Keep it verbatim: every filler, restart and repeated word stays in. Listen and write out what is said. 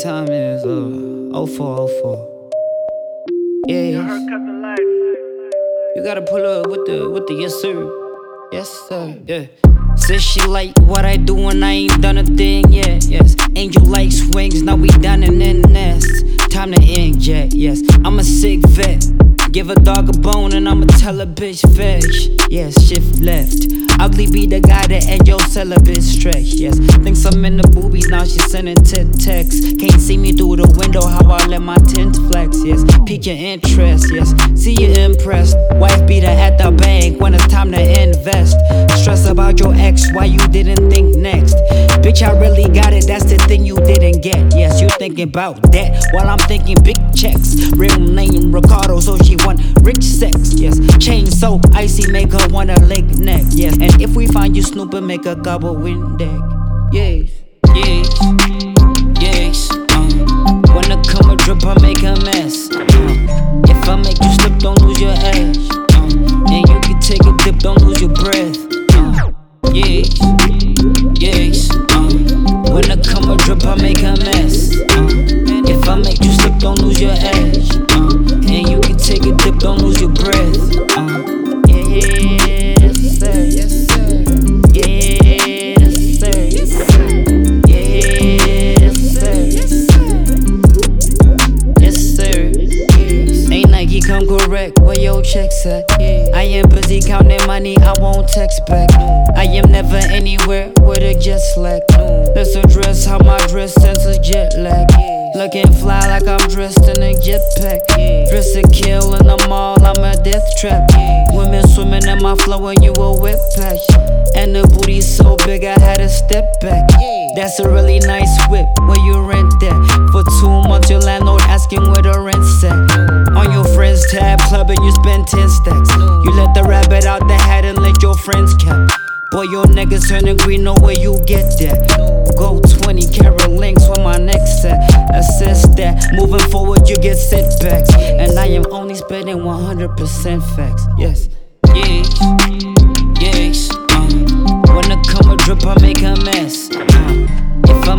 time is uh oh four oh four. Yeah, you gotta pull up with the with the yes sir, yes sir. Yeah. Says she like what I do and I ain't done a thing yet. Yes, angel like swings, now we down in the nest. Time to inject. Yes, I'm a sick vet. Give a dog a bone and I'ma tell a bitch fetch. Yes, shift left. Ugly be the guy that end your celibate stretch. Yes, thinks I'm in the boobies, now she sending tit text. Can't see me through the window, how I let my tint flex. Yes, pique your interest. Yes, see you impressed. Wife beater at the bank when it's time to invest. Stress about your ex, why you didn't think next? Bitch, I really got it, that's the thing you didn't get. Yes, you thinking about that while I'm thinking big checks. Real name Ricardo, so she want rich sex. Yes, chain so icy, make her wanna lick neck. Yes, and if we find you snooping, make a gobble wind deck. Yes, yes, yes. Uh, when I come a drip, I make a mess. Uh, if I make you slip, don't lose your edge. Uh, and you can take a dip, don't lose your breath. Uh, yes, yes. Uh, when I come a drip, I make a mess. Uh, if I make you slip, don't lose your edge. Uh, and you can take a dip, don't lose your breath. Uh, yes, sir. Yes, sir. Yes, sir. Yes, sir. Yes, sir. Yes, sir. Yes. Ain't Nike come correct where your checks at? I am busy counting money, I won't text back. I am never anywhere with a jet slack. Let's address how my dress sense a jet lag. Looking fly like I'm dressed in a jetpack. Dress to kill in the mall, I'm a death trap. Women swimming in my flow and you a wet patch. And the booty's so big I had to step back. That's a really nice whip, where you rent that? For two months your landlord asking where the rent's at. On your friend's tab, clubbing you spend ten stacks. You let the rabbit out the hat and let your friends cap. Boy, your niggas turning green, know where you get that. Go twenty carat links where my neck's at. Assess that, moving forward you get setbacks. And I am only spending one hundred percent facts. Yes, yes, yes. Uh, when I come a drip, I make a mess. Uh,